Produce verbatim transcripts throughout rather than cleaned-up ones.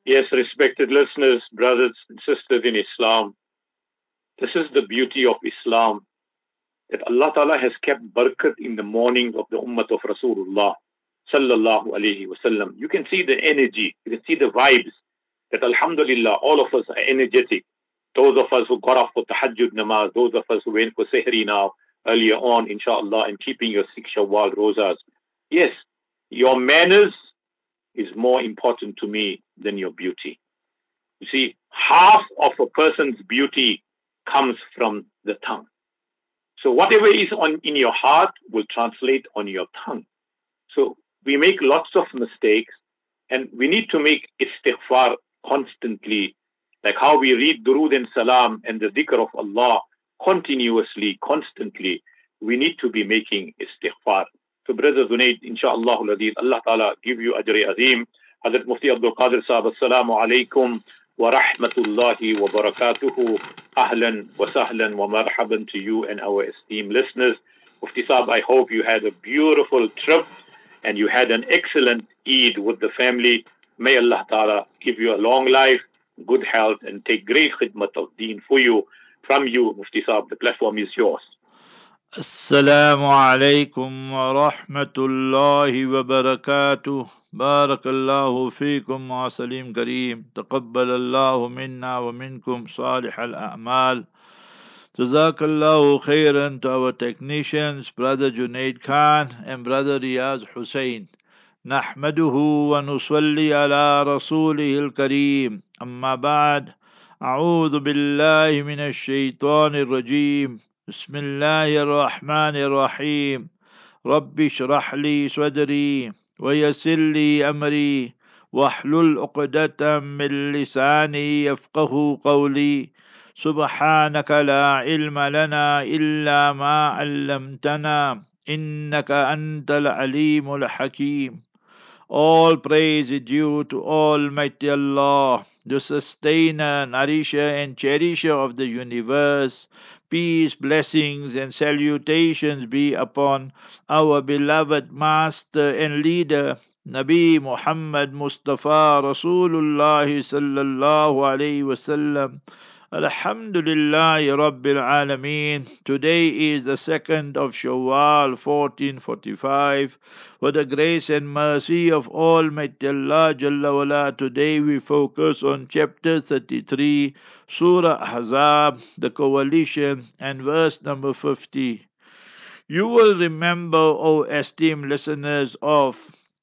Yes, respected listeners, brothers and sisters in Islam, this is the beauty of Islam, that Allah Ta'ala has kept barakat in the mornings of the ummah of Rasulullah sallallahu alayhi wasallam. You can see the energy, you can see the vibes, that Alhamdulillah, all of us are energetic. Those of us who got off for tahajjud namaz, those of us who went for sehri now, earlier on, inshallah, and keeping your six Shawwal rosas. Yes, your manners is more important to me than your beauty. You see, half of a person's beauty comes from the tongue. So whatever is on in your heart will translate on your tongue. So we make lots of mistakes, and we need to make istighfar constantly, like how we read durood and salam and the dhikr of Allah continuously, constantly. We need to be making istighfar. So Brother Zunaid, inshaAllah, Allah Ta'ala give you ajri azim. Hazrat Mufti Abdul Qadir Sahab, assalamu alaikum wa rahmatullahi wa barakatuhu. Ahlan wa sahlan wa marhaban to you and our esteemed listeners. Mufti Sahab, I hope you had a beautiful trip and you had an excellent Eid with the family. May Allah Ta'ala give you a long life, good health, and take great khidmat of deen for you. From you, Mufti Sahab, the platform is yours. Assalamu alaikum wa rahmatullahi wa barakatuh. Barakallahu feekum wa salim kareem. Taqabbalallahu minna wa minkum salih al-a'mal. Jazakallahu khairan to our technicians, Brother Junaid Khan and Brother Riyaz Hussain. Nahmaduhu wa nusalli ala rasulihil kareem. Amma ba'd. A'udhu billahi minash shaitanir rajim. بسم الله الرحمن الرحيم رب اشرح لي صدري ويسر لي أمري واحلل عقدة من لساني يفقه قولي سبحانك لا علم لنا إلا ما علمتنا إنك أنت العليم الحكيم. All praise is due to Almighty Allah, the sustainer, nourisher and cherisher of the universe. Peace, blessings and salutations be upon our beloved master and leader, Nabi Muhammad Mustafa Rasulullah sallallahu alayhi wasallam. Alhamdulillahi Rabbil Alameen. Today is the second of Shawwal fourteen forty-five. For the grace and mercy of Almighty Allah Jalla wala, today we focus on chapter thirty-three, Surah Ahzab, the coalition, and verse number fifty. You will remember, O esteemed listeners of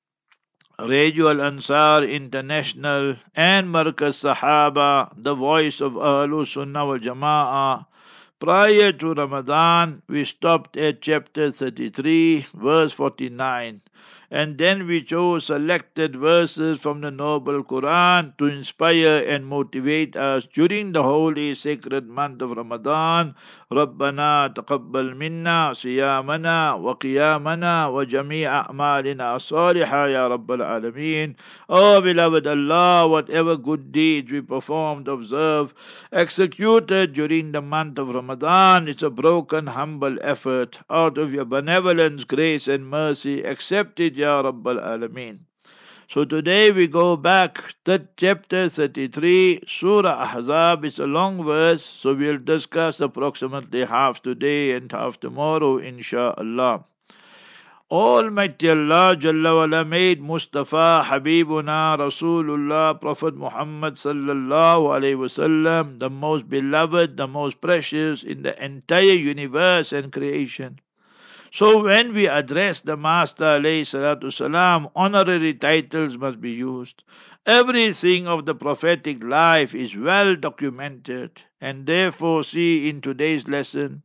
Radio Al-Ansar International and Markaz Sahaba, the voice of Ahlul Sunnah wal Jama'ah. Prior to Ramadan, we stopped at chapter thirty-three, verse forty-nine. And then we chose selected verses from the Noble Quran to inspire and motivate us during the holy sacred month of Ramadan. رَبَّنَا تَقَبَّلْ مِنَّا صِيَامَنَا وَقِيَامَنَا وَجَمِيعَ أَعْمَالِنَا صَالِحًا يَا رَبَّ الْعَالَمِينَ. Oh beloved Allah, whatever good deeds we performed, observed, executed during the month of Ramadan, it's a broken, humble effort. Out of your benevolence, grace and mercy, accept it, Ya Rabbal Alameen. So today we go back to chapter thirty-three, Surah Ahzab. It's a long verse, so we'll discuss approximately half today and half tomorrow, inshaAllah. Almighty Allah Jalla wala made Mustafa Habibuna Rasulullah Prophet Muhammad Sallallahu Alaihi Wasallam the most beloved, the most precious in the entire universe and creation. So when we address the Master alayhi salatu salam, honorary titles must be used. Everything of the prophetic life is well documented, and therefore see in today's lesson,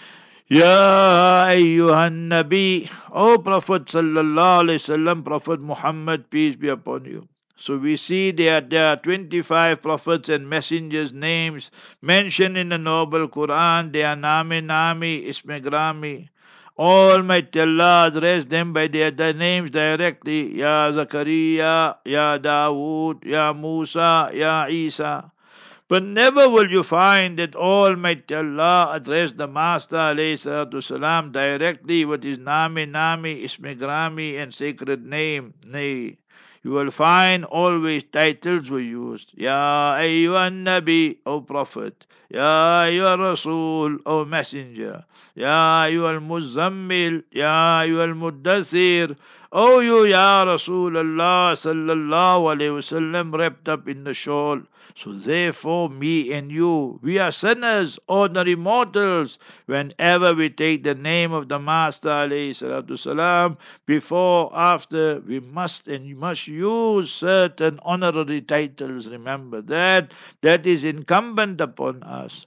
Ya ayyuhan Nabi, O Prophet sallallahu alayhi wasallam, Prophet Muhammad, peace be upon you. So we see that there are twenty-five prophets and messengers' names mentioned in the Noble Quran. They are Nami Nami, Isme Grami. Almighty Allah addressed them by their, their names directly. Ya Zakaria, Ya Dawood, Ya Musa, Ya Isa. But never will you find that Almighty Allah addressed the Master alayhi salatu salam directly with his Nami Nami, Isme Grami and sacred name. Nay, you will find always titles were used. Ya ayyuhan Nabi, O Prophet. Ya ayyuhar Rasul, O Messenger. Ya ayyuhal Muzammil. Ya ayyuhal Muddathir. O you, Ya Rasulullah sallallahu alayhi wasallam, wrapped up in the shawl. So therefore, me and you, we are sinners, ordinary mortals. Whenever we take the name of the Master alayhi salatu salam, before, after, we must and you must use certain honorary titles. Remember that. That is incumbent upon us.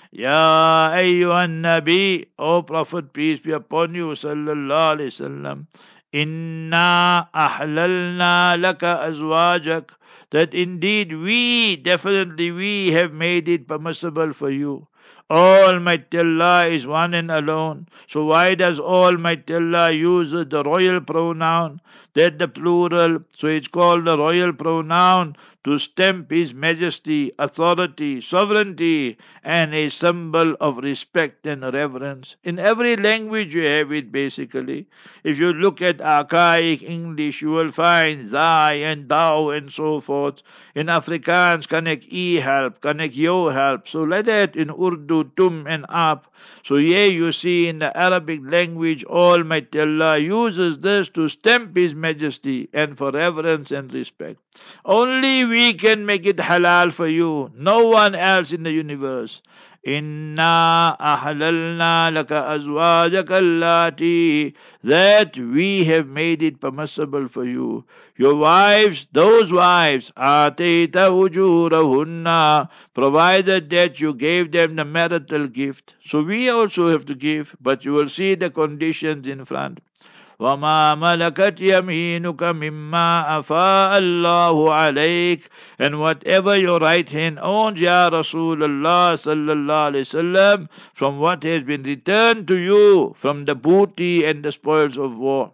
Ya ayyuhan Nabi, O Prophet, peace be upon you, sallallahu alayhi wasallam. Inna ahlalna laka azwajak. That indeed we, definitely we have made it permissible for you. Almighty Allah is one and alone. So why does Almighty Allah use the royal pronoun? That the plural, so it's called the royal pronoun to stamp His majesty, authority, sovereignty, and a symbol of respect and reverence. In every language you have it basically. If you look at archaic English, you will find thy and thou and so forth. In Afrikaans, kan ek u help, kan ek jou help. So like that in Urdu, tum and ab. So here you see in the Arabic language, Almighty Allah uses this to stamp His majesty and for reverence and respect. Only we can make it halal for you, no one else in the universe. Inna ahlalna laka azwajaka allati, that we have made it permissible for you. Your wives, those wives, atayta ujurahunna, provided that you gave them the marital gift. So we also have to give, but you will see the conditions in front. وَمَا مَلَكَتْ يَمِينُكَ مِمَّا أَفَاءَ اللَّهُ عَلَيْكَ, and whatever your right hand owns, Ya Rasulullah sallallahu alayhi wasallam, from what has been returned to you from the booty and the spoils of war.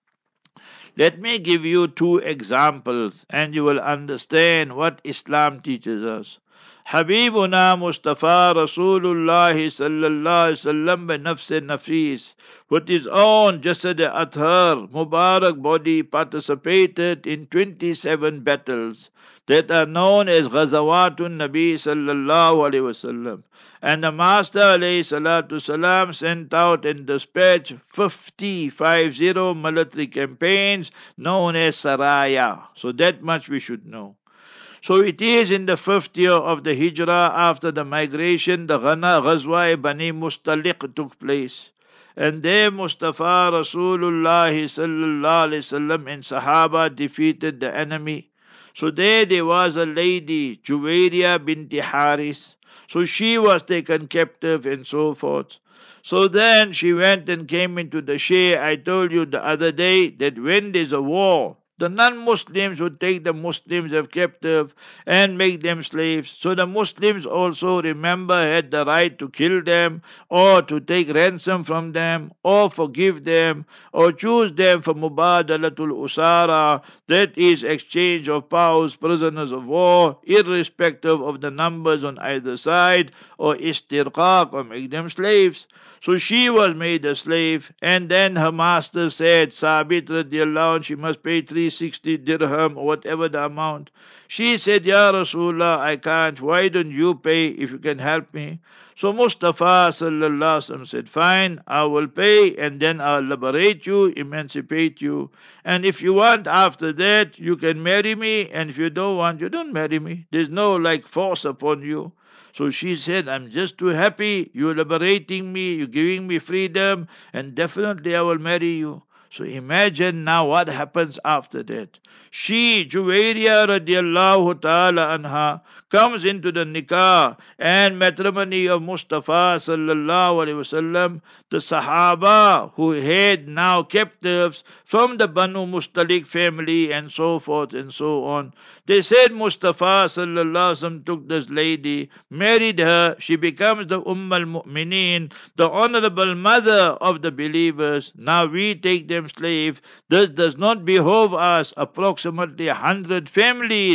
Let me give you two examples and you will understand what Islam teaches us. Habibuna Mustafa Rasulullah sallallahu alayhi wasallam bi nafs nafis, with his own Jasad Athar, Mubarak body, participated in twenty-seven battles that are known as Ghazawatun Nabi sallallahu alayhi wasallam. And the Master alayhi salatu salam sent out and dispatched fifty, five zero military campaigns known as Saraya. So that much we should know. So it is in the fifth year of the Hijrah after the migration, the Ghana Ghazwa Bani Mustaliq took place. And there Mustafa Rasulullah sallallahu alayhi wasallam and Sahaba defeated the enemy. So there there was a lady, Juwayriya binti Haris. So she was taken captive and so forth. So then she went and came into the Shia. I told you the other day that when there's a war, the non-Muslims would take the Muslims as captive and make them slaves. So the Muslims also, remember, had the right to kill them or to take ransom from them or forgive them or choose them for mubadalatul usara, that is exchange of POWs, prisoners of war, irrespective of the numbers on either side, or istirqaq, or make them slaves. So she was made a slave, and then her master said, Sabit radiallahu anh, she must pay three hundred sixty dirham or whatever the amount. She said, Ya Rasulullah, I can't. Why don't you pay if you can help me? So Mustafa sallallahu alaihi wasallam said, fine, I will pay and then I'll liberate you, emancipate you. And if you want after that, you can marry me. And if you don't want, you don't marry me. There's no like force upon you. So she said, I'm just too happy. You're liberating me. You're giving me freedom. And definitely I will marry you. So imagine now what happens after that. She, Juwayriya radiallahu ta'ala anha, comes into the nikah and matrimony of Mustafa sallallahu alayhi wasallam, the Sahaba who had now captives from the Banu Mustaliq family and so forth and so on. They said Mustafa sallallahu alayhi wasallam took this lady, married her, she becomes the Umm al-Mu'mineen, the honorable mother of the believers. Now we take them slave. This does not behove us. Approximately a hundred families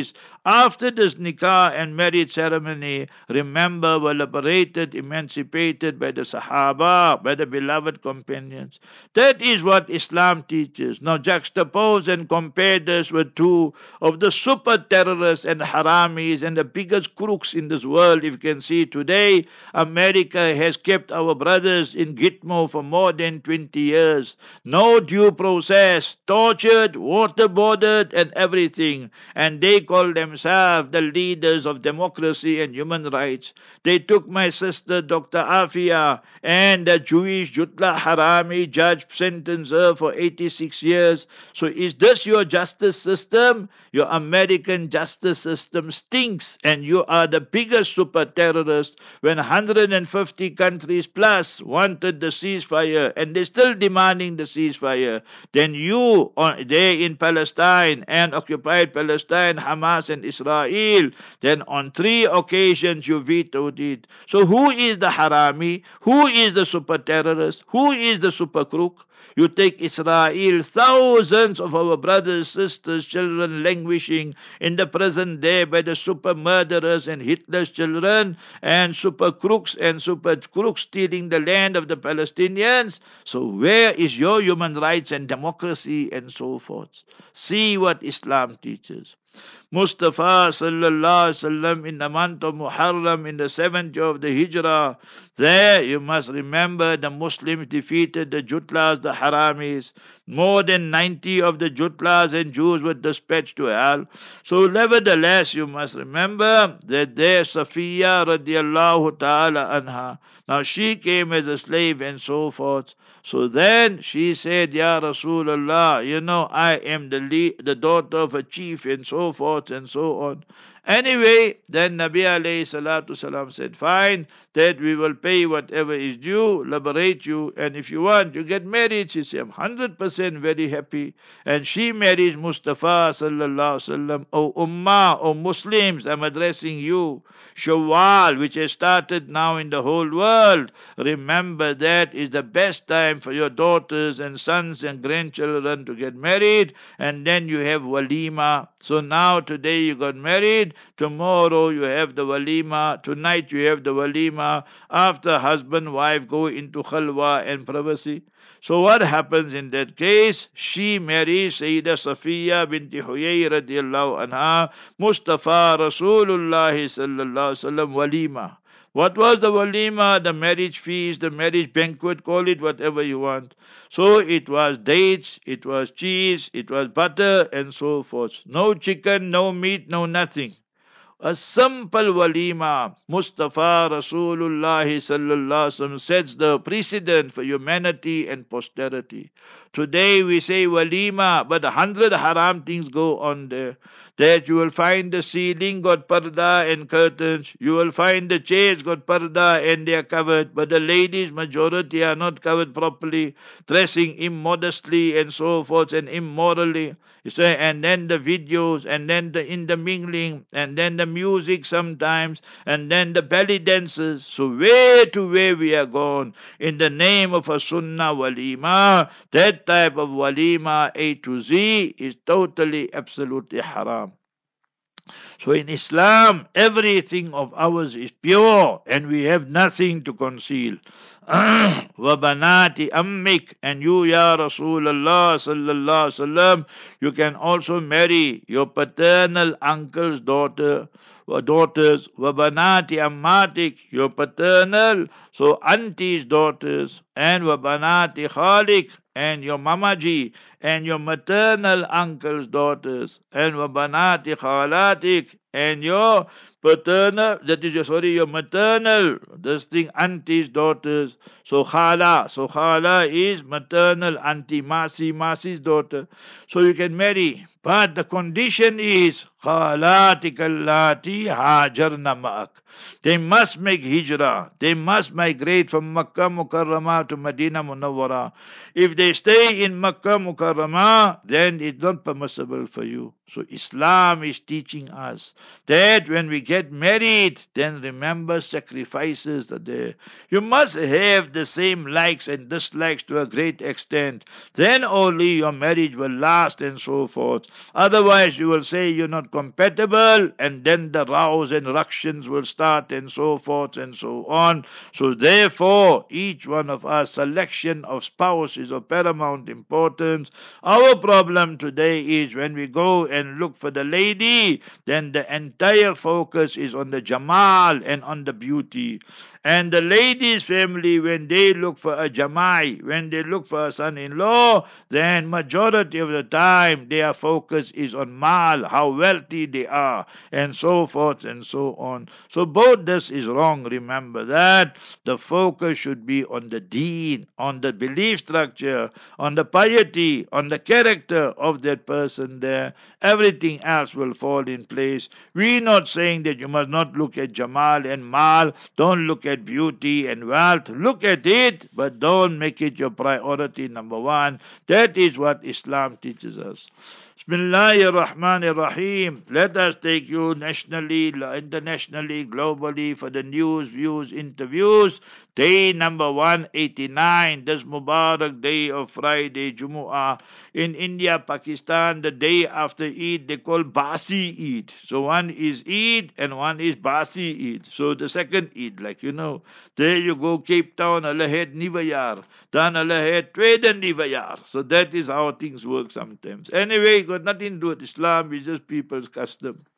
After this nikah and marriage ceremony, remember, were liberated, emancipated by the Sahaba, by the beloved companions. That is what Islam teaches. Now juxtapose and compare this with two of the super terrorists and haramis and the biggest crooks in this world. If you can see today, America has kept our brothers in Gitmo for more than twenty years. No due process, tortured, waterboarded and everything. And they call themselves the leaders of democracy and human rights. They took my sister Doctor Afia and the Jewish Jutla Harami judge sentenced her for eighty-six years. So is this your justice system? Your American justice system stinks, and you are the biggest super terrorist when one hundred fifty countries plus wanted the ceasefire and they're still demanding the ceasefire. Then you on, there in Palestine and occupied Palestine, Hamas and Israel, then on three occasions you vetoed it. So who is the harami? Who is the super terrorist? Who is the super crook? You take Israel, thousands of our brothers, sisters, children languishing in the prison there by the super murderers and Hitler's children and super crooks and super crooks stealing the land of the Palestinians. So where is your human rights and democracy and so forth? See what Islam teaches. Mustafa sallallahu alaihi wasallam in the month of Muharram in the seventh year of the Hijrah. There you must remember the Muslims defeated the Jutlas, the Haramis. More than ninety of the Jutlas and Jews were dispatched to hell. So nevertheless you must remember that there Safiya radiallahu ta'ala anha. Now she came as a slave and so forth. So then she said, Ya Rasulullah, you know, I am the lead, the daughter of a chief and so forth and so on. Anyway, then Nabi alayhi salatu salam said, fine, that we will pay whatever is due, liberate you, and if you want, you get married. She said, I'm one hundred percent very happy. And she marries Mustafa sallallahu alaihi wasallam. O Ummah, O Muslims, I'm addressing you. Shawwal, which has started now in the whole world, remember that is the best time for your daughters and sons and grandchildren to get married, and then you have walima. So now today you got married, tomorrow you have the walima, tonight you have the walima, after husband wife go into khalwa and privacy. So what happens in that case? She marries Sayyida Safiya binti Huyay radiallahu anha, Mustafa Rasulullah sallallahu alaihi wasallam walima. What was the walima? The marriage feast, the marriage banquet, call it whatever you want. So it was dates, it was cheese, it was butter and so forth. No chicken, no meat, no nothing. A simple walima. Mustafa Rasulullah sallallahu alaihi wasallam sets the precedent for humanity and posterity. Today we say walima, but a hundred haram things go on there. That you will find the ceiling got parda and curtains. You will find the chairs got parda and they are covered. But the ladies, majority, are not covered properly, dressing immodestly and so forth and immorally. You say, and then the videos, and then the intermingling, and then the music sometimes, and then the belly dances. So where to where we are gone in the name of a sunnah walima. That type of walima A to Z is totally, absolutely haram. So in Islam, everything of ours is pure and we have nothing to conceal. وَبَنَاتِ أَمِّكَ, and you, Ya Rasulullah sallallahu alaihi wasallam, you can also marry your paternal uncle's daughter, or daughters. وَبَنَاتِ أَمَّاتِكَ, your paternal, so auntie's daughters, and وَبَنَاتِ خَالِكَ, and your mamaji, and your maternal uncle's daughters, and وَبَنَاتِ خَالَاتِكَ, and your paternal, that is your, sorry, your maternal, this thing, auntie's daughters. So khala, so khala is maternal auntie, masi, masi's daughter. So you can marry, but the condition is khalatika allati hajarna ma'ak. They must make hijrah. They must migrate from Makkah Mukarramah to Medina Munawwara. If they stay in Makkah Mukarramah muharrama, then it's not permissible for you. So Islam is teaching us that when we get married, then remember sacrifices are there. You must have the same likes and dislikes to a great extent. Then only your marriage will last and so forth. Otherwise you will say you're not compatible, and then the rows and ructions will start and so forth and so on. So therefore, each one of us, selection of spouse is of paramount importance. Our problem today is when we go and look for the lady, then the entire focus is on the jamal and on the beauty. And the lady's family, when they look for a jamai, when they look for a son-in-law, then majority of the time their focus is on mal, how wealthy they are, and so forth and so on. So both this is wrong. Remember that the focus should be on the deen, on the belief structure, on the piety, on the character of that person there. Everything else will fall in place. We're not saying that you must not look at jamal and mal. Don't look at beauty and wealth. Look at it, but don't make it your priority number one. That is what Islam teaches us. Bismillahir Rahmanir Rahim. Let us take you nationally, internationally, globally for the news, views, interviews. Day number one eighty-nine, this Mubarak day of Friday, Jumu'ah. In India, Pakistan, the day after Eid, they call Basi Eid. So one is Eid and one is Basi Eid. So the second Eid, like you know. There you go, Cape Town, Allah had Nivayar. Dan Allah had Tweede Nivayar. So that is how things work sometimes. Anyway, got nothing to do with Islam, it's just people's custom.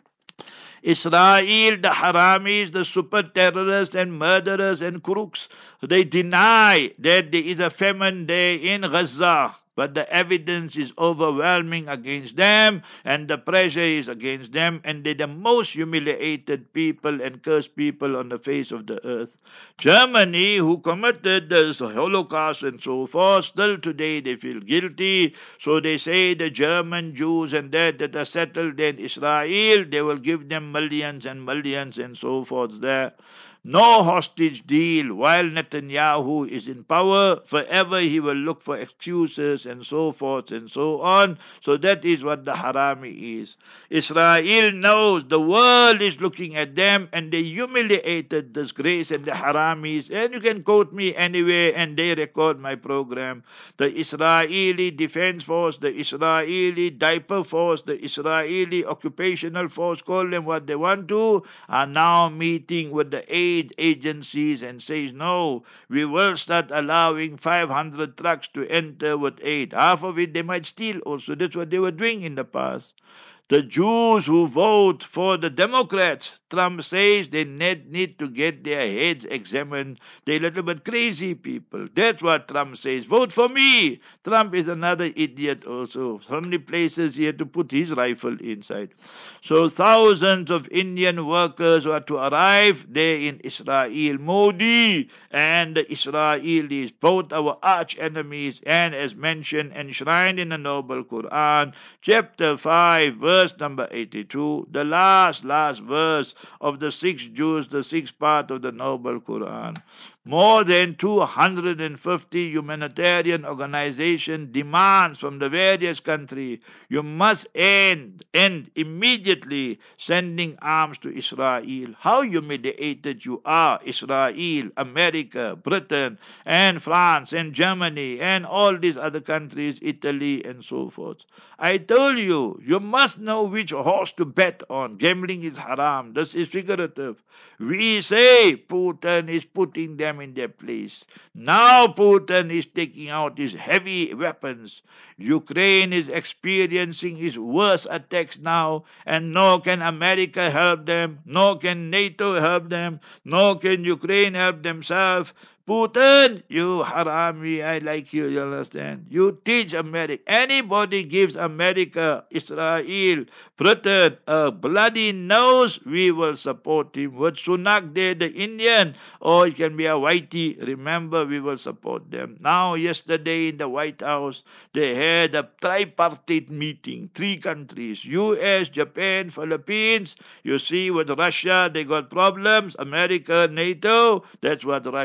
Israel, the Haramis, the super terrorists and murderers and crooks, they deny that there is a famine there in Gaza. But the evidence is overwhelming against them, and the pressure is against them, and they're the most humiliated people and cursed people on the face of the earth. Germany, who committed the Holocaust and so forth, still today they feel guilty. So they say the German Jews and that that are settled in Israel, they will give them millions and millions and so forth there. No hostage deal. While Netanyahu is in power, forever he will look for excuses and so forth and so on. So that is what the Harami is. Israel knows the world is looking at them, and they humiliated, disgrace, and the Haramis. And you can quote me anywhere, and they record my program. The Israeli Defense Force, the Israeli Diaper Force, the Israeli Occupational Force, call them what they want to, are now meeting with the aid agencies and says, no, we will start allowing five hundred trucks to enter with aid. Half of it they might steal also. That's what they were doing in the past. The Jews who vote for the Democrats, Trump says they need, need to get their heads examined. They're a little bit crazy people. That's what Trump says. Vote for me. Trump is another idiot also. So many places he had to put his rifle inside. So thousands of Indian workers were to arrive there in Israel. Modi and the Israelis, both our arch enemies, and as mentioned, enshrined in the Noble Quran, chapter five, verse number eighty-two, the last, last verse of the sixth Juz, the sixth part of the Noble Quran. More than two hundred fifty humanitarian organizations demands from the various countries, you must end, end immediately sending arms to Israel. How humiliated you are, Israel, America, Britain, and France, and Germany, and all these other countries, Italy, and so forth. I told you, you must know which horse to bet on. Gambling is haram. This is figurative. We say Putin is putting them in their place. Now Putin is taking out his heavy weapons. Ukraine is experiencing his worst attacks now, and nor can America help them, nor can NATO help them, nor can Ukraine help themselves. Putin, you harami, I like you, you understand? You teach America. Anybody gives America, Israel, Britain a bloody nose, we will support him. With Sunak there, the Indian, or it can be a Whitey, remember, we will support them. Now, yesterday in the White House, they had a tripartite meeting, three countries, U S, Japan, Philippines. You see, with Russia, they got problems. America, NATO, that's what Russia.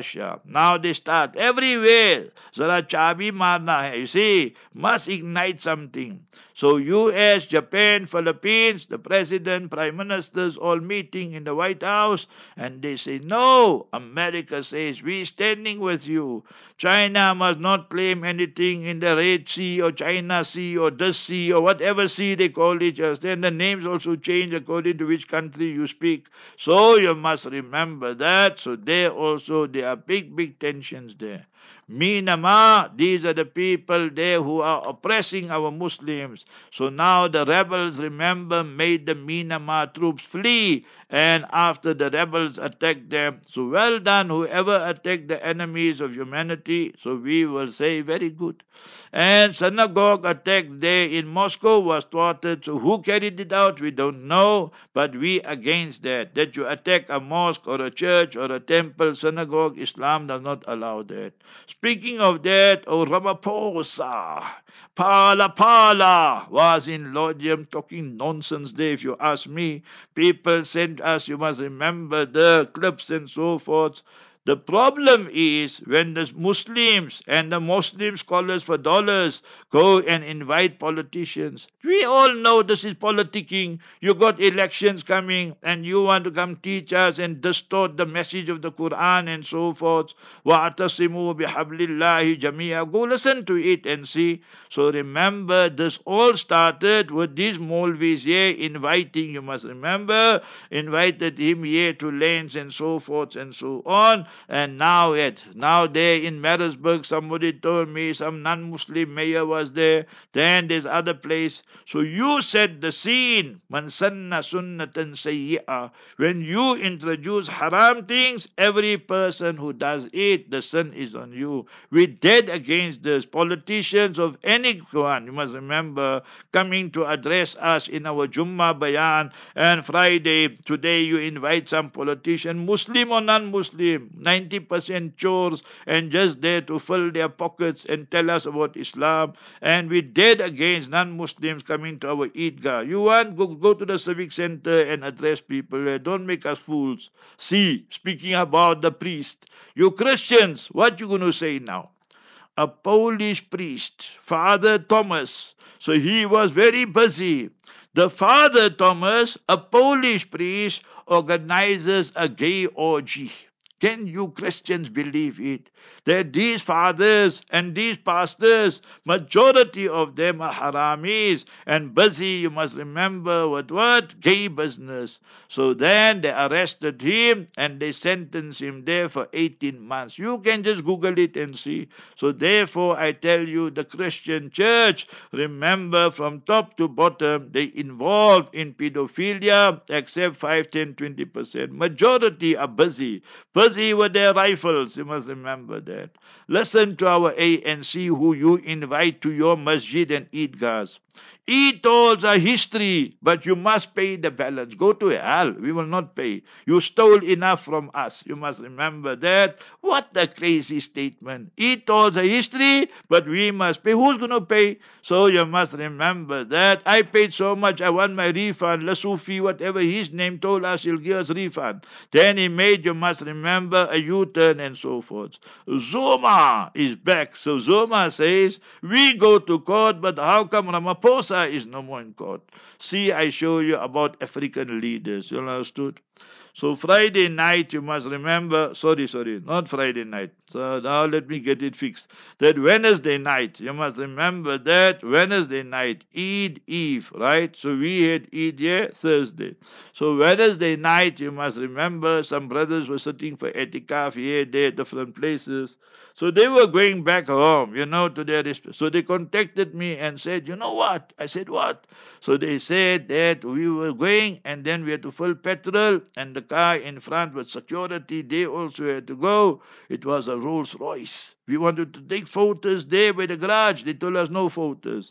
Now they start everywhere. Zara chabi marna hai. You see, must ignite something. So U S, Japan, Philippines, the president, prime ministers all meeting in the White House, and they say, no, America says, we standing with you. China must not claim anything in the Red Sea or China Sea or this sea or whatever sea they call it. Then the names also change according to which country you speak. So you must remember that. So there also there are big, big tensions there. Myanmar, these are the people there who are oppressing our Muslims. So now the rebels, remember, made the Myanmar troops flee, and after the rebels attacked them, so well done whoever attacked the enemies of humanity. So we will say very good. And synagogue attack there in Moscow was thwarted. So who carried it out, we don't know, but we against that. That you attack a mosque or a church or a temple, synagogue, Islam does not allow that. Speaking of that, oh Ramaphosa, Pala Pala was in Laudium talking nonsense there, if you ask me. People sent us, you must remember the clips and so forth. The problem is when the Muslims and the Muslim scholars for dollars go and invite politicians. We all know this is politicking. You got elections coming and you want to come teach us and distort the message of the Quran and so forth. وَاعْتَصِمُوا بِحَبْلِ اللَّهِ جَمِيعًا. Go listen to it and see. So remember, this all started with these Maulvis here inviting, you must remember, invited him here to lands and so forth and so on. And now it, now there in Marisburg, somebody told me some non-Muslim mayor was there. Then there's other place. So you set the scene. Man sanna sunnatan sayyi'ah. When you introduce haram things, every person who does it, the sin is on you. We're dead against this. Politicians of anyone, you must remember, coming to address us in our Jummah Bayan, and Friday, today you invite some politician, Muslim or non-Muslim, ninety percent chores and just there to fill their pockets and tell us about Islam. And we dead against non-Muslims coming to our Eidgah. You want, go, go to the civic center and address people. Don't make us fools. See, speaking about the priest, you Christians, what you going to say now? A Polish priest, Father Thomas. So he was very busy. The Father Thomas, a Polish priest, organizes a gay orgy. Can you Christians believe it? That these fathers and these pastors, majority of them are haramis and busy, you must remember, with what? Gay business. So then they arrested him and they sentenced him there for eighteen months. You can just Google it and see. So therefore I tell you, the Christian church, remember from top to bottom, they involved in pedophilia, except five, ten, twenty percent. Majority are busy. Busy with their rifles, you must remember that. Listen to our A N C who you invite to your masjid and Eidgahs. E-tolls are history, but you must pay the balance. Go to hell. We will not pay. You stole enough from us. You must remember that. What a crazy statement. E-tolls are history, but we must pay. Who's going to pay? So you must remember that. I paid so much, I want my refund. Lasufi, whatever his name, told us he'll give us refund. Then he made, you must remember, a U-turn and so forth. Zuma is back. So Zuma says, we go to court, but how come Ramaphosa is no more in court? See, I show you about African leaders. You understood? So Friday night, you must remember, sorry, sorry, not Friday night. So now let me get it fixed. That Wednesday night, you must remember that Wednesday night, Eid Eve, right? So we had Eid here Thursday. So Wednesday night, you must remember, some brothers were sitting for etikaf here, there, different places. So they were going back home, you know, to their resp- So they contacted me and said, you know what? I said, what? So they said that we were going and then we had to fill petrol and the car in front with security, they also had to go. It was a Rolls Royce. We wanted to take photos there by the garage. They told us no photos.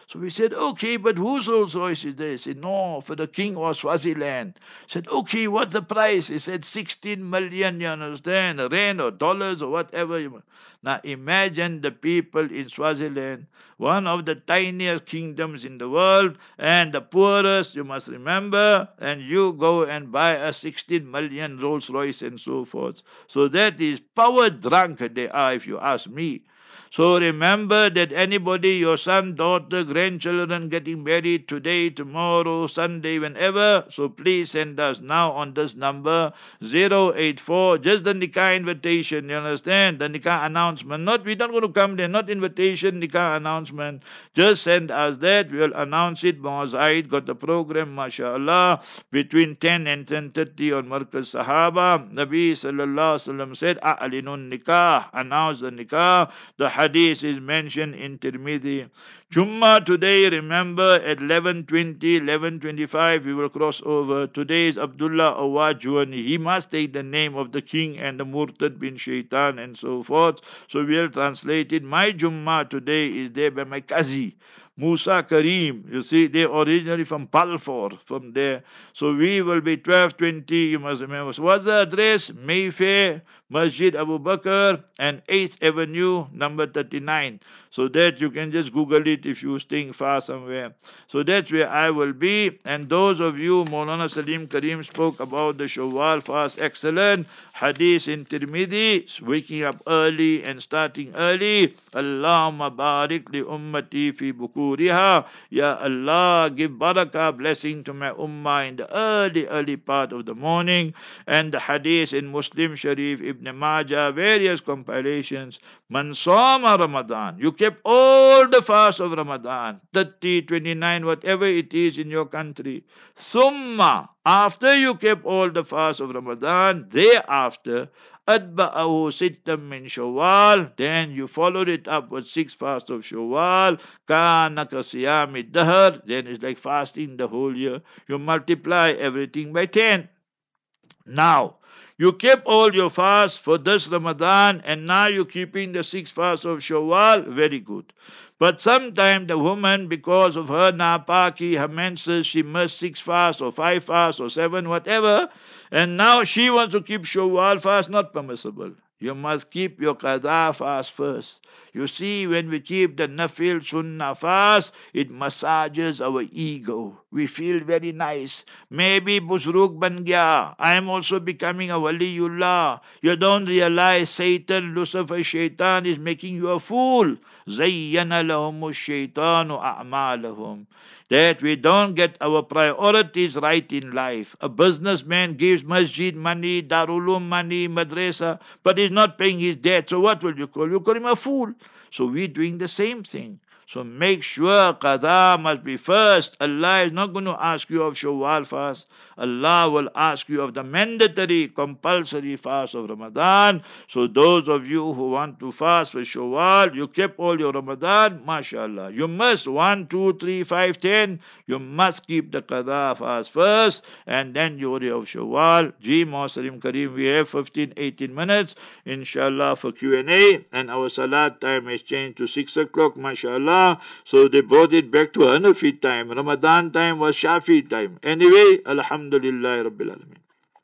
So we said, okay, but whose Rolls Royce is there? He said, no, for the king of Swaziland. I said, okay, what's the price? He said, sixteen million, you understand, rand or dollars or whatever. Now imagine the people in Swaziland, one of the tiniest kingdoms in the world, and the poorest, you must remember, and you go and buy a sixteen million Rolls Royce and so forth. So that is power drunk they are, if you ask me. So remember that anybody, your son, daughter, grandchildren getting married today, tomorrow, Sunday, whenever, so please send us now on this number zero eight four, just the nikah invitation, you understand? The nikah announcement. Not, we're not going to come there, not invitation, nikah announcement. Just send us that, we'll announce it. Muazzahid got the program, mashallah, between ten and ten thirty on Markaz Sahaba. Nabi sallallahu alaihi wasallam said, A'linun nikah, announce the nikah. The hadith is mentioned in Tirmidhi. Jummah today, remember, at eleven twenty, eleven twenty-five, we will cross over. Today is Abdullah Awajwani. He must take the name of the king and the Murtad bin Shaitan and so forth. So we'll translate it. My Jummah today is there by my Qazi, Musa Kareem. You see, they originally from Balfour, from there. So we will be twelve twenty, you must remember. So what's the address? Mayfair, Masjid Abu Bakr, and eighth Avenue, number thirty-nine. So that you can just Google it if you're staying far somewhere. So that's where I will be. And those of you, Maulana Salim Kareem spoke about the Shawwal fast, excellent. Hadith in Tirmidhi, waking up early and starting early. Allahumma barik li ummati fi bukuriha. Ya Allah, give barakah, blessing to my ummah in the early, early part of the morning. And the hadith in Muslim Sharif, Ibn Majah, various compilations. Man Sama Ramadan. You kept all the fast of Ramadan, thirty, twenty-nine, whatever it is in your country. Summa, after you kept all the fast of Ramadan, thereafter, Adba'ahu sittam min Shawwal, then you followed it up with six fast of Shawwal, Kana kasiyami dahr, then it's like fasting the whole year. You multiply everything by ten. Now, you kept all your fast for this Ramadan, and now you're keeping the six fasts of Shawwal. Very good. But sometimes the woman, because of her napaki, her menses, she missed six fasts or five fasts or seven, whatever, and now she wants to keep Shawwal fast, not permissible. You must keep your qada fast first. You see, when we keep the nafil sunnah fast, it massages our ego. We feel very nice. Maybe busruk ban gaya. I am also becoming a waliullah. You don't realize Satan, Lucifer, Shaitan is making you a fool. Zayyana lahumu shaitanu a'malahum. That we don't get our priorities right in life. A businessman gives masjid money, darulum money, madrasa, but he's not paying his debt. So what will you call? You call him a fool. So we're doing the same thing. So make sure qada must be first. Allah is not going to ask you of Shawwal fast. Allah will ask you of the mandatory, compulsory fast of Ramadan. So those of you who want to fast for Shawwal, you kept all your Ramadan, mashallah. You must, one, two, three, five, ten, you must keep the qada fast first, and then you worry of Shawwal. Ji Salim Kareem, we have fifteen, eighteen minutes, inshallah, for Q and A, and our salat time has changed to six o'clock, mashallah. So they brought it back to Hanafi time. Ramadan time was Shafi time. Anyway, Alhamdulillah Rabbil Alameen.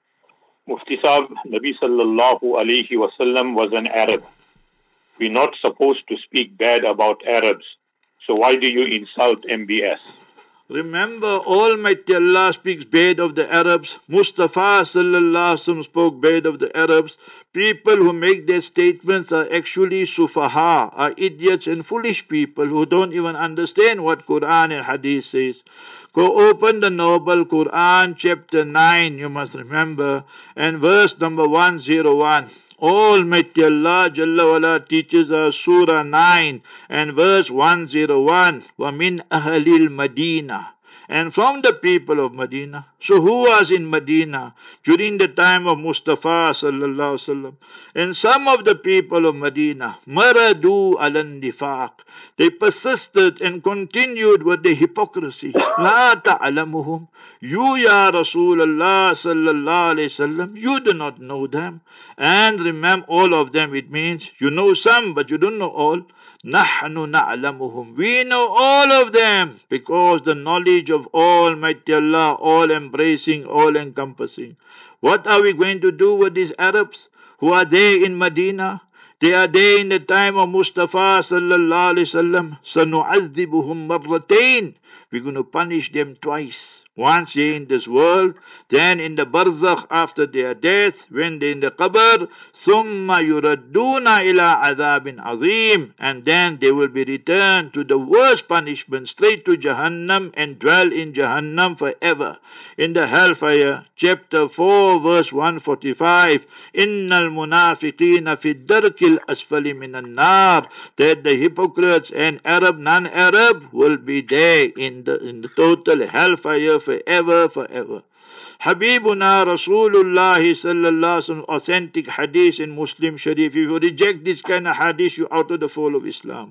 Mufti Sahib, Nabi sallallahu alayhi wasallam was an Arab. We're not supposed to speak bad about Arabs. So why do you insult M B S? Remember, Almighty Allah speaks bad of the Arabs. Mustafa sallallahu alaihi wasallam spoke bad of the Arabs. People who make their statements are actually sufaha, are idiots and foolish people who don't even understand what Quran and Hadith says. Go open the Noble Quran, chapter nine, you must remember, and verse number one oh one. Almighty Allah Jalla wala teaches us Surah nine and verse one oh one. وَمِنْ أَهْلِ الْمَدِينَةِ, and from the people of Medina. So who was in Medina during the time of Mustafa sallallahu alaihi wasallam? And some of the people of Medina, maradu alan nifaq, they persisted and continued with the hypocrisy. La ta'alamuhum, you ya Rasulullah sallallahu alaihi wasallam, you do not know them. And remember, all of them, it means you know some, but you don't know all. نَحْنُ نَعْلَمُهُمْ. We know all of them, because the knowledge of Almighty Allah, all-embracing, all-encompassing. What are we going to do with these Arabs who are there in Medina? They are there in the time of Mustafa sallallahu alaihi wasallam. سَنُعَذِّبُهُمْ مَرَّتَيْنِ. We're going to punish them twice. Once here in this world, then in the barzakh after their death, when they're in the qabr, ثُمَّ يُرَدُّونَ إِلَىٰ عَذَابٍ عَظِيمٍ. And then they will be returned to the worst punishment, straight to Jahannam, and dwell in Jahannam forever. In the Hellfire, chapter four, verse one forty-five, إِنَّ الْمُنَافِقِينَ فِي الدَّرْكِ الْأَسْفَلِ مِنَ النَّارِ. That the hypocrites and Arab, non-Arab will be there in the, in the total Hellfire forever, forever. Habibuna Rasulullah sallallahu alaihi wasallam, authentic hadith in Muslim Sharif. If you reject this kind of hadith, you're out of the fold of Islam.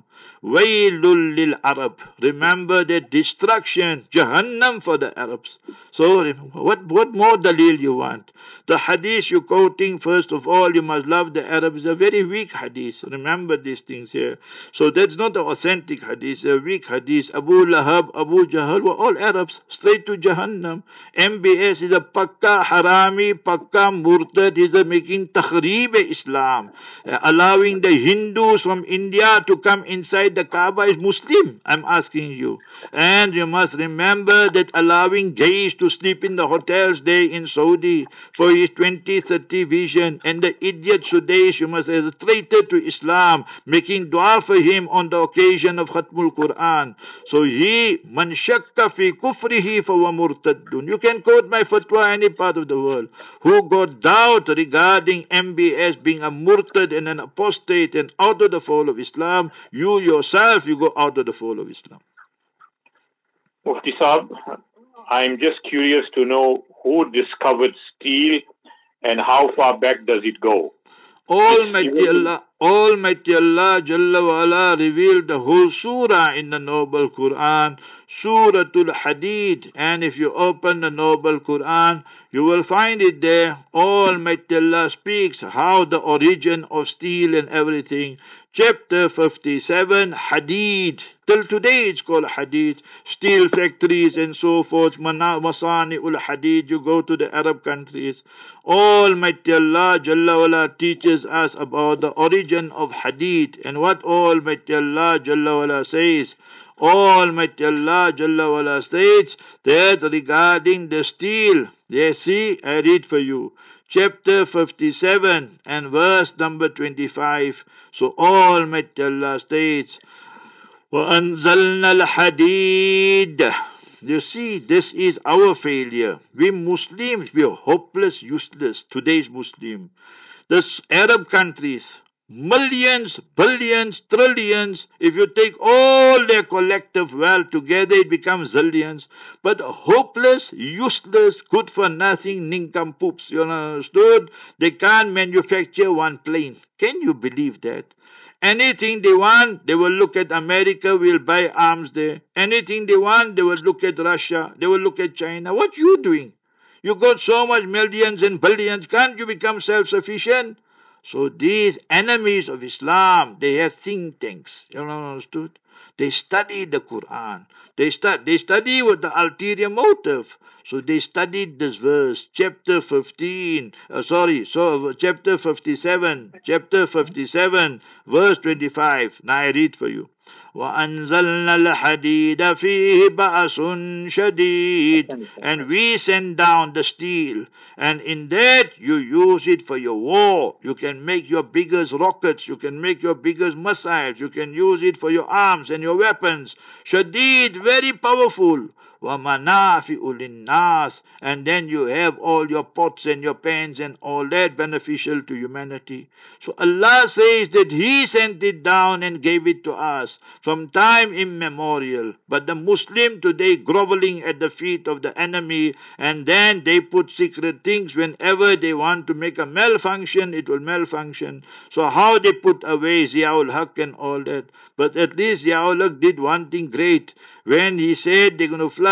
Waylul lil Arab. Remember that destruction, Jahannam for the Arabs. So what, what more dalil you want? The hadith you're quoting, first of all, you must love the Arabs, a very weak hadith. Remember these things here. So that's not the authentic hadith, a weak hadith. Abu Lahab, Abu Jahl were all Arabs, straight to Jahannam. M B S is a pakka harami, pakka murtad. He's a making takhrib Islam. Uh, allowing the Hindus from India to come inside the Kaaba is Muslim, I'm asking you. And you must remember that allowing gays to sleep in the hotels there in Saudi for his twenty thirty vision, and the idiot Sudais, you must say, the traitor to Islam, making dua for him on the occasion of Khatmul Quran. So he, man shakka fi kufrihi fawa murtaddun. You can quote my fatwa any part of the world. Who got doubt regarding M B S being a murtad and an apostate and out of the fold of Islam, you yourself, you go out of the fold of Islam. Mufti Saab, I'm just curious to know who discovered steel and how far back does it go? Almighty Allah, Almighty Allah Jalla wa Ala revealed the whole surah in the Noble Quran, Suratul Hadid. And if you open the Noble Quran, you will find it there. Almighty Allah speaks how the origin of steel and everything. Chapter fifty-seven, Hadid. Till today it's called Hadid. Steel factories and so forth. Masani ul Hadid. You go to the Arab countries. Almighty Allah Jalla wa Ala teaches us about the origin of Hadid. And what Almighty Allah Jalla wa Ala says. Almighty Allah Jalla wa Ala states that regarding the steel. Yes, see, I read for you. Chapter fifty-seven and verse number twenty-five. So Almighty Allah states, وَأَنزَلْنَا الْحَدِيدَ. You see, this is our failure. We Muslims, we are hopeless, useless. Today's Muslim. The Arab countries, millions, billions, trillions. If you take all their collective wealth together, it becomes zillions. But hopeless, useless, good for nothing, nincompoops. You understood? They can't manufacture one plane. Can you believe that? Anything they want, they will look at America, we'll buy arms there. Anything they want, they will look at Russia, they will look at China. What you doing? You got so much millions and billions, can't you become self-sufficient? So these enemies of Islam, they have think tanks. You understood? They study the Quran. They, stu- they study with the ulterior motive. So they studied this verse, chapter fifteen, uh, sorry, so chapter fifty-seven, chapter fifty-seven, verse twenty-five. Now I read for you. وَأَنزَلْنَا الْحَدِيدَ فِيهِ بَأْسٌ شَدِيدٌ. And we send down the steel, and in that you use it for your war. You can make your biggest rockets, you can make your biggest missiles, you can use it for your arms and your weapons. Shadid, very powerful. وَمَنَافِعُ لِلنَّاسِ. And then you have all your pots and your pans and all that beneficial to humanity. So Allah says that He sent it down and gave it to us from time immemorial. But the Muslim today groveling at the feet of the enemy, and then they put secret things. Whenever they want to make a malfunction, it will malfunction. So how they put away Ziaul Haq and all that. But at least Ziaul Haq did one thing great. When he said they're going to fly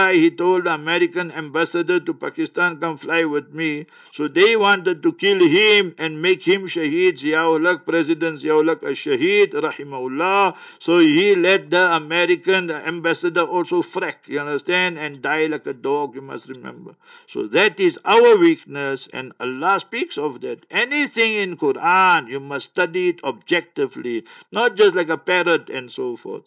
fly. He told the American ambassador to Pakistan, come fly with me. So they wanted to kill him and make him Shaheed. Ziaul-Haq, President Ziaul-Haq as-Shaheed, rahimahullah. So he let the American ambassador also frack, you understand, and die like a dog, you must remember. So that is our weakness, and Allah speaks of that. Anything in Quran, you must study it objectively, not just like a parrot and so forth.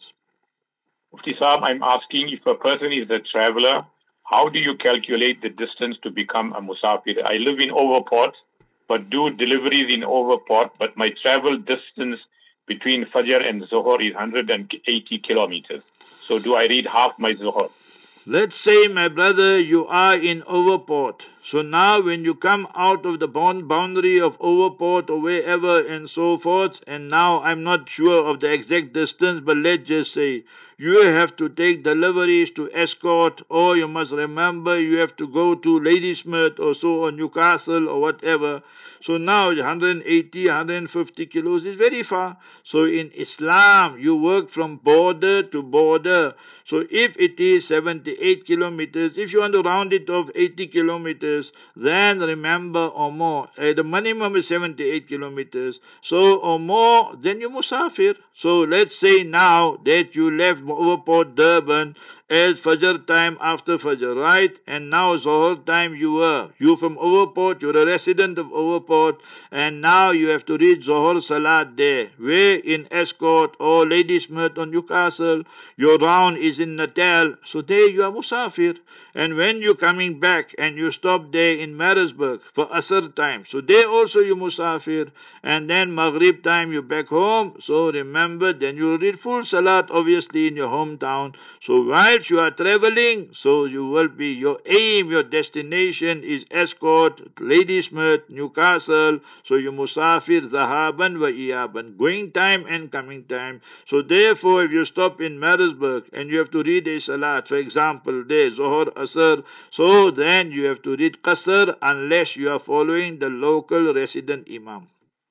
Mufti Saab, I'm asking, if a person is a traveler, how do you calculate the distance to become a musafir? I live in Overport, but do deliveries in Overport, but my travel distance between Fajr and Zuhur is one hundred eighty kilometers. So do I read half my Zuhur? Let's say, my brother, you are in Overport. So now when you come out of the boundary of Overport or wherever and so forth, and now I'm not sure of the exact distance, but let's just say you have to take deliveries to Escort, or you must remember you have to go to Ladysmith or so, or Newcastle or whatever. So now one hundred eighty, one hundred fifty kilos is very far. So in Islam, you work from border to border. So if it is seventy-eight kilometers, if you want to round it off eighty kilometers, then remember or more. Uh, the minimum is seventy-eight kilometers. So or more, then you musafir. So let's say now that you left Overport Durban as Fajr time after Fajr, right? And now Zohar time you were. You from Overport, you're a resident of Overport, and now you have to read Zohar Salat there. Where in Escort or Ladysmith or Newcastle, your round is in Natal. So there you are musafir. And when you're coming back and you stop there in Maritzburg for Asr time, so there also you musafir. And then Maghrib time you back home. So remember, then you read full Salat obviously in your hometown. So whilst you are traveling, so you will be, your aim, your destination is Escort, Ladysmith, Newcastle. So you musafir zahaban wa iyaban, going time and coming time. So therefore, if you stop in Maritzburg and you have to read a Salat, for example, there, Zohar, Asr, so then you have to read Qasr unless you are following the local resident Imam.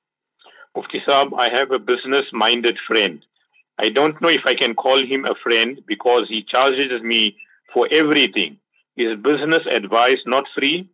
Mufti Saab, I have a business-minded friend. I don't know if I can call him a friend because he charges me for everything. Is business advice not free?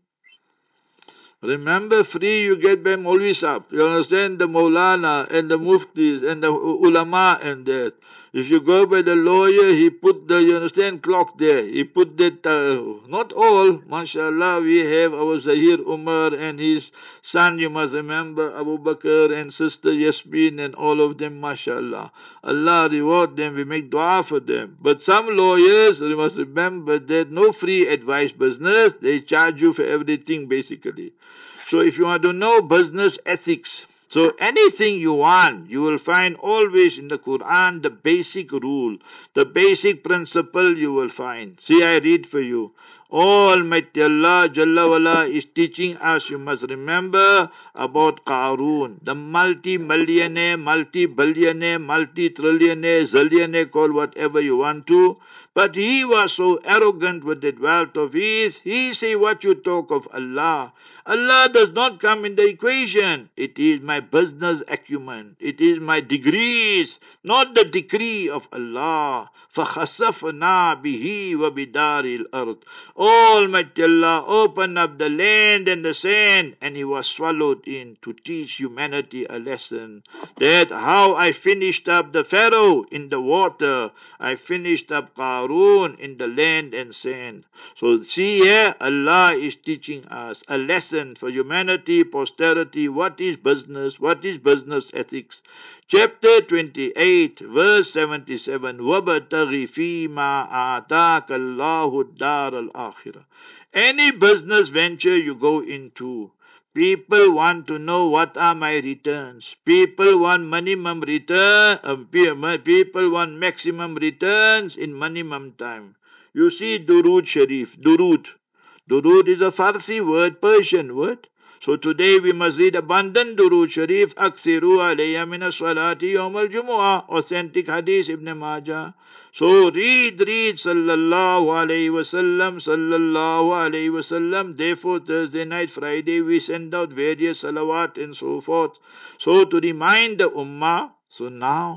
Remember, free you get by Maulvi Saab. You understand, the Maulana and the Muftis and the Ulama and that. If you go by the lawyer, he put the, you understand, clock there. He put that, uh, not all, mashallah, we have our Zahir Umar and his son, you must remember, Abu Bakr and sister Yasmin and all of them, mashallah. Allah reward them, we make dua for them. But some lawyers, you must remember that no free advice business, they charge you for everything basically. So if you want to know business ethics, so anything you want, you will find always in the Quran the basic rule, the basic principle you will find. See, I read for you. Almighty Allah Jalla wala is teaching us, you must remember, about Qarun, the multi-millionaire, multi-billionaire, multi-trillionaire, zillionaire, call whatever you want to. But he was so arrogant with that wealth of his, he say, what you talk of Allah? Allah does not come in the equation. It is my business acumen. It is my degrees, not the decree of Allah. فَخَسَفْنَا بِهِ وَبِدَارِ الْأَرْضِ. Almighty Allah opened up the land and the sand, and he was swallowed in to teach humanity a lesson. That how I finished up the Pharaoh in the water, I finished up Qarun in the land and sand. So see here, Allah is teaching us a lesson for humanity, posterity, what is business, what is business ethics. Chapter twenty-eight, verse seventy-seven, وَبَتَغِ فِي مَا آتَاكَ اللَّهُ الدَّارَ الْآخِرَةِ. Any business venture you go into, people want to know what are my returns. People want minimum return, uh, people want maximum returns in minimum time. You see Durood Sharif, Durood. Durood is a Farsi word, Persian word. So today we must read abundant Durood Sharif, Aksiru alayya min as-salati yawm al-jumu'ah, authentic hadith Ibn Majah. So read, read, sallallahu alayhi wasallam, sallallahu alayhi wasallam. Therefore Thursday night, Friday we send out various salawat and so forth. So to remind the ummah, so now,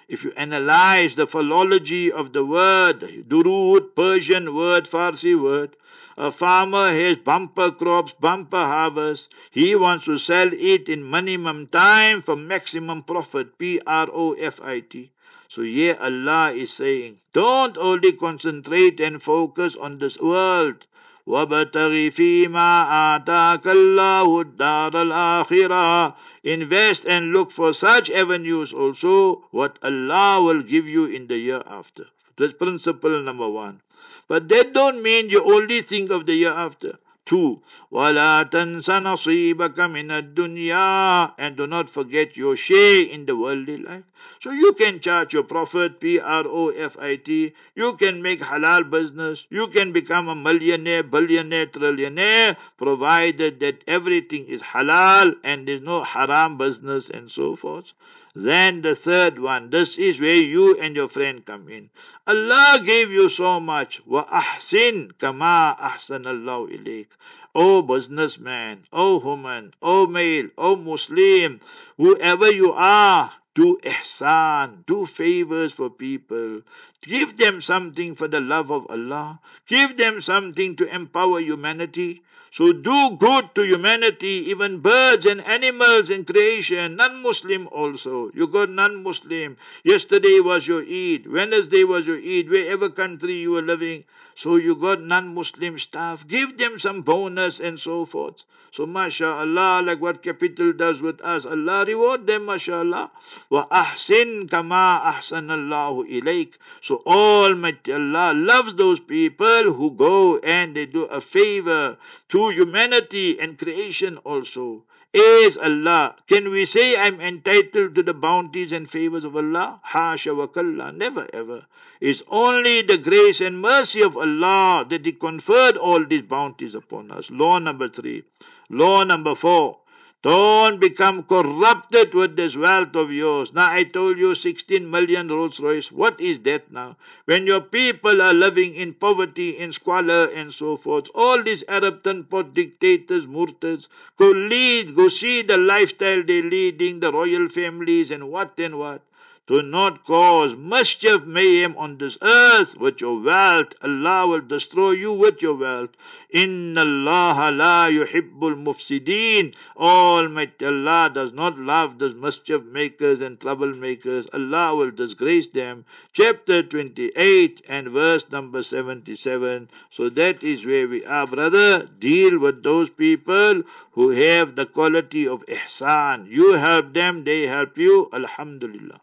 If you analyze the philology of the word, durud, Persian word, Farsi word, a farmer has bumper crops, bumper harvest. He wants to sell it in minimum time for maximum profit, P R O F I T. So here Allah is saying, don't only concentrate and focus on this world. وَابْتَغِ فِي مَا آتَاكَ اللَّهُ الدَّارَ الْآخِرَةَ. Invest and look for such avenues also, what Allah will give you in the year after. That's principle number one. But that don't mean you only think of the year after. Two, وَلَا تَنْسَ نَصِيبَكَ مِنَ الدُّنْيَا. And do not forget your share in the worldly life. So you can charge your profit, P R O F I T. You can make halal business. You can become a millionaire, billionaire, trillionaire, provided that everything is halal and there's no haram business and so forth. Then the third one, this is where you and your friend come in. Allah gave you so much. وَأَحْسِنْ كَمَا أَحْسَنَ اللَّهُ إِلَيْكَ. O businessman, O woman, O male, O Muslim, whoever you are, do ihsan, do favors for people. Give them something for the love of Allah. Give them something to empower humanity. So do good to humanity, even birds and animals in creation, non-Muslim also. You got non-Muslim. Yesterday was your Eid. Wednesday was your Eid, wherever country you were living. So you got non-Muslim staff. Give them some bonus and so forth. So mashallah, like what Capital does with us, Allah reward them, mashallah. Wa ahsin kama ahsanallahu ilayk. So Almighty Allah loves those people who go and they do a favor to humanity and creation also. Is Allah, can we say I'm entitled to the bounties and favors of Allah? Hasha wa kalla, never ever. It's only the grace and mercy of Allah that He conferred all these bounties upon us. Law number three. Law number four. Don't become corrupted with this wealth of yours. Now I told you sixteen million Rolls Royce. What is that now? When your people are living in poverty, in squalor and so forth, all these Arab pot dictators, murtads, go lead, go see the lifestyle they're leading, the royal families and what and what. Do not cause mischief, mayhem on this earth with your wealth. Allah will destroy you with your wealth. Inna Allah la yuhibbul mufsideen. Almighty Allah does not love those mischief makers and troublemakers. Allah will disgrace them. Chapter twenty-eight and verse number seventy-seven. So that is where we are, brother. Deal with those people who have the quality of ihsan. You help them, they help you. Alhamdulillah.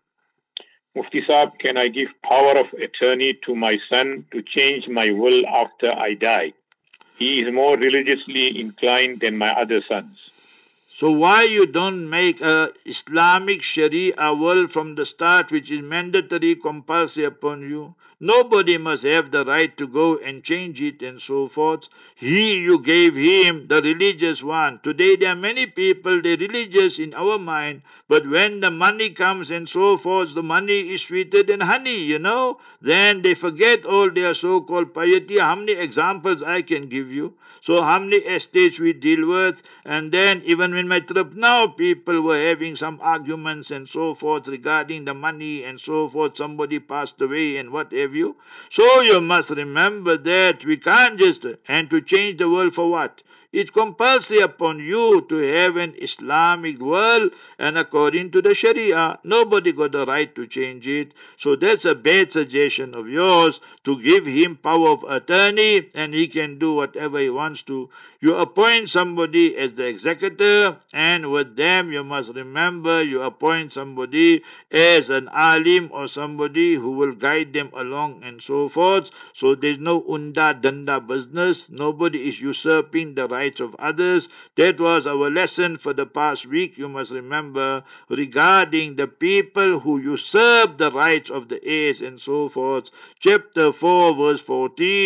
Mufti Saab, can I give power of attorney to my son to change my will after I die? He is more religiously inclined than my other sons. So why you don't make a Islamic Sharia will from the start, which is mandatory, compulsory upon you? Nobody must have the right to go and change it and so forth. He, you gave him the religious one. Today there are many people, they're religious in our mind, but when the money comes and so forth, the money is sweeter than honey, you know. Then they forget all their so-called piety. How many examples I can give you? So how many estates we deal with? And then even when my trip now, people were having some arguments and so forth regarding the money and so forth. Somebody passed away and what have you. So you must remember that we can't just, and to change the world for what? It's compulsory upon you to have an Islamic world, and according to the Sharia, nobody got the right to change it. So that's a bad suggestion of yours, to give him power of attorney and he can do whatever he wants to. You appoint somebody as the executor, and with them you must remember you appoint somebody as an alim or somebody who will guide them along and so forth. So there's no unda danda business. Nobody is usurping the rights of others. That was our lesson for the past week, you must remember, regarding the people who usurp the rights of the heirs and so forth. Chapter four verse fourteen.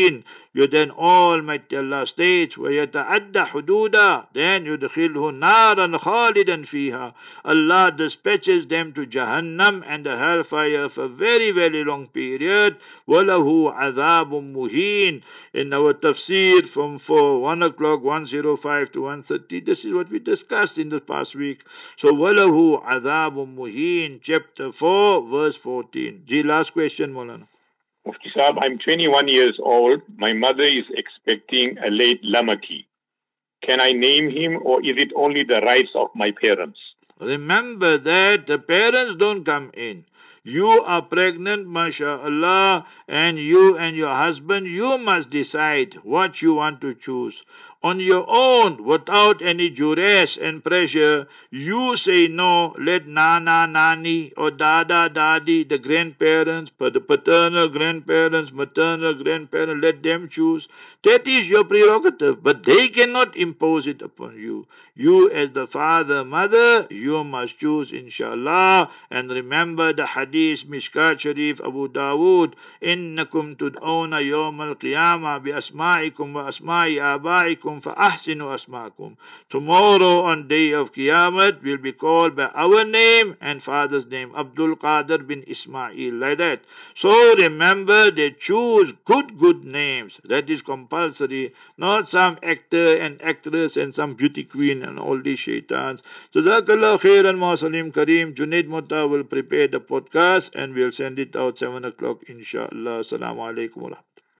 You then Almighty Allah states, وَيَتَعَدَّ حُدُودًا, then يُدْخِلْهُ نَارًا خَالِدًا فِيهَا. Allah dispatches them to Jahannam and the hellfire for a very, very long period. وَلَهُ عَذَابٌ مُهِينٌ. In our tafsir from four, one o'clock, one oh five to one thirty, this is what we discussed in the past week. So, وَلَهُ عَذَابٌ مُهِينٌ, chapter four, verse fourteen. Ji, last question, Maulana. Mufti Saab, I'm twenty-one years old. My mother is expecting a late Lamaki. Can I name him, or is it only the rights of my parents? Remember that the parents don't come in. You are pregnant, mashallah, and you and your husband, you must decide what you want to choose. On your own, without any duress and pressure, you say no, let nana, nani, or dada, dadi, the grandparents, the paternal grandparents, maternal grandparents, let them choose. That is your prerogative, but they cannot impose it upon you. You as the father, mother, you must choose, inshallah. And remember the hadith, Mishkat Sharif, Abu Dawood, إِنَّكُمْ تُدْعَوْنَ يَوْمَ الْقِيَامَةِ بِأَسْمَائِكُمْ وَأَسْمَاءِ آبَائِكُمْ فَأَحْسِنُوا أَسْمَاءَكُمْ. Tomorrow on day of Qiyamah will be called by our name and father's name, Abdul Qadir bin Ismail, like that. So remember, they choose good, good names. That is compulsory, not some actor and actress and some beauty queen and all these shaitans. Jazakallah khairan, Mausalim Kareem. Junaid Mutta will prepare the podcast and we'll send it out seven o'clock, inshallah. Assalamu alaikum.